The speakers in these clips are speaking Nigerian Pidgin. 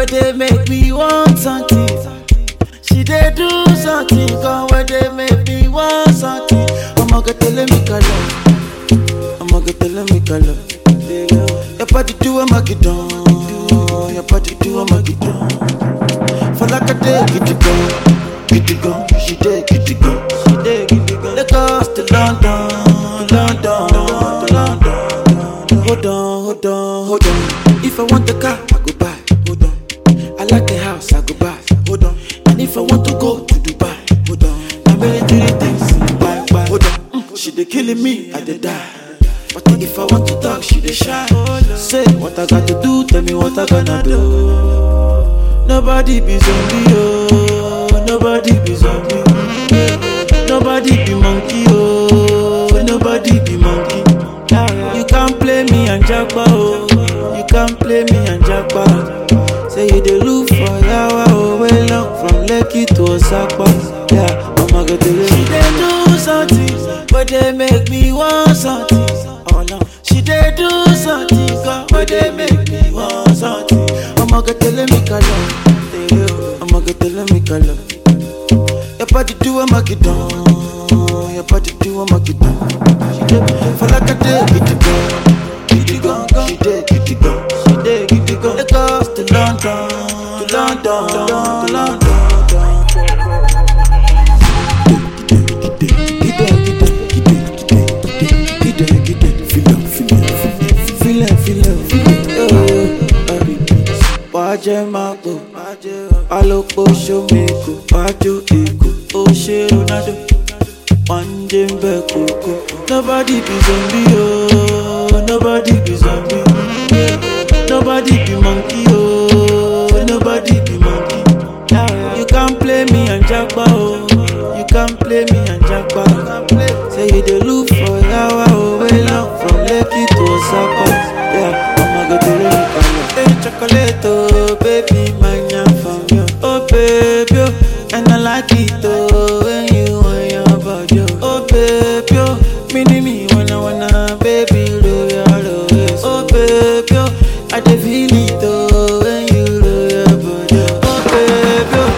where they make me want something. She dey do something, come where they make me want something. I'ma go tell me color, I'ma go tell me color. Your body do I'ma get down, your body do I'ma get down. For like a day, get it gone, she dey get it gone, she dey get it gone. Lagos to London, London to London. Hold on. If I want the car, I go buy. Hold on. I like the house, I go buy. Hold on. And if I want to go to Dubai, hold on. I made 3 things, bye. Hold on. She dey killing me, I dey die. But if I want to talk, she dey shy. Say what I got to do, tell me what I gonna do. Nobody be zombie, oh. Nobody be zombie. Nobody be monkey, oh. Nobody be monkey. You can't play me and jackpot, oh. You can't play me and jackpot. Say you dey look for yawa, oh. Way long from Lekki to Osaka. Yeah, I'ma go to you. She dey do something, but they make me want something. Oh no, she dey do something, God, but they make me want something. I'ma go tell me color, I'ma go tell me color. Your body do I'ma get down, your body do I'ma get down. She dey for like a day, get it gone. She dey get it gone. Lagos to London, to London. Feel Wájẹ́ máa pò, alópo ṣómekò, wájú èkó, ó ṣe Ronaldo, wọ́n jẹ́ ń bẹ̀ kókó. Nobody be zombie, oh, nobody be zombie. Nobody be monkey, oh, nobody be monkey. You can't play me and jackpot, oh, you can't play me and jackpot. Say you dey look for yawa, oh, way long from Lekki to Osaka. Yeah, I'ma go to Lekki. Hey, chocolate, oh, baby, man, I'm from you. Oh, baby, oh, and I like it, oh, when you want your body, oh, baby, oh, me, wanna, baby, roll your waist. Oh, baby, oh, I dey feel it, oh, when you roll your body, oh, baby, oh.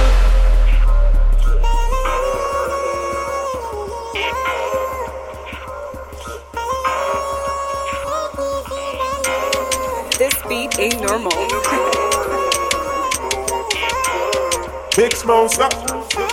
This beat ain't normal. Big Smoke, stop.